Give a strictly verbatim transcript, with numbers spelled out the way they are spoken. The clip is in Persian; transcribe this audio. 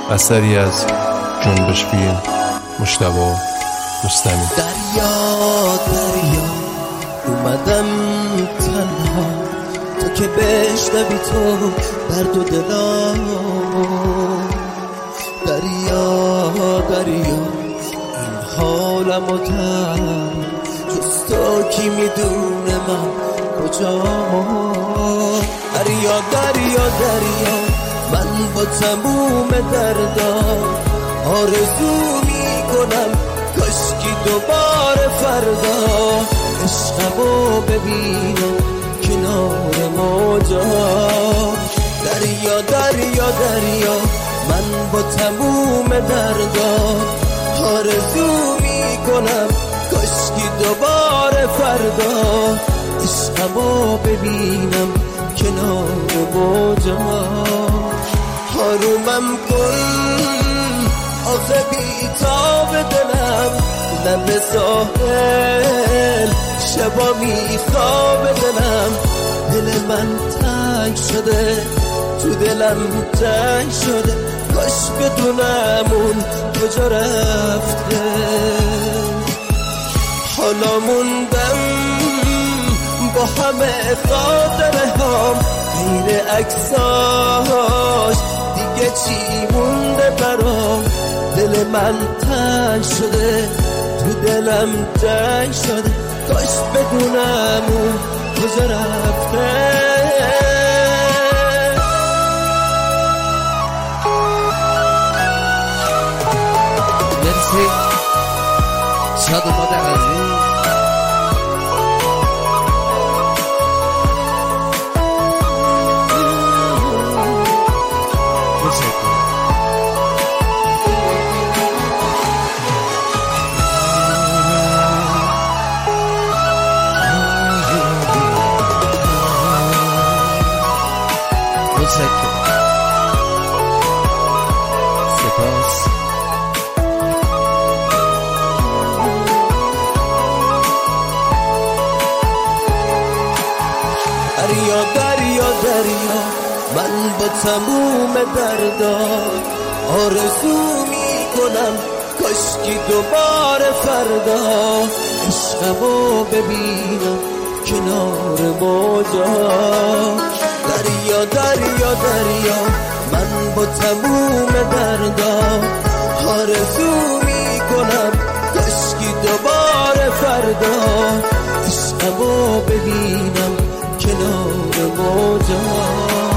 اثری از جنبش فیلم، مجتبی رستمی. دریا دریا اومدم تنها، تو که بشنوی تو درد و دلامو. دریا دریا این حالمو تن، جز تو کی میدونه من کجامو. دریا دریا دریا من با تموم دردا آرزو میکنم کاشکی دوباره فردا عشقمو ببینم کنار موجا. دریا دریا دریا من با تموم دردا آرزو میکنم کاشکی دوباره فردا عشقمو ببینم کنار موجا. آرومم کن آخه بیتاب دلم، لب ساحل شبا میخواب دلم. دل من تنگ شده تو دلم تنگ شده، کاش بدونم اون کجا رفته. حالا موندم با همه خاطره هام، غیر عکساش دیگه چی مونده برام. دل من تنگ شده تو دلم تنگ شده، کاش بدونم اون کجا رفته. مرسی شاد و مادر عزیز. سپاس. دریا دریا دریا من با تموم دردا آرزو میکنم کاشکی دوباره فردا عشقمو ببینم کنار موجا. دریا دریا دریا من با تموم دردا آرزو میکنم کاشکی دوباره فردا عشقمو ببینم کنار موجا.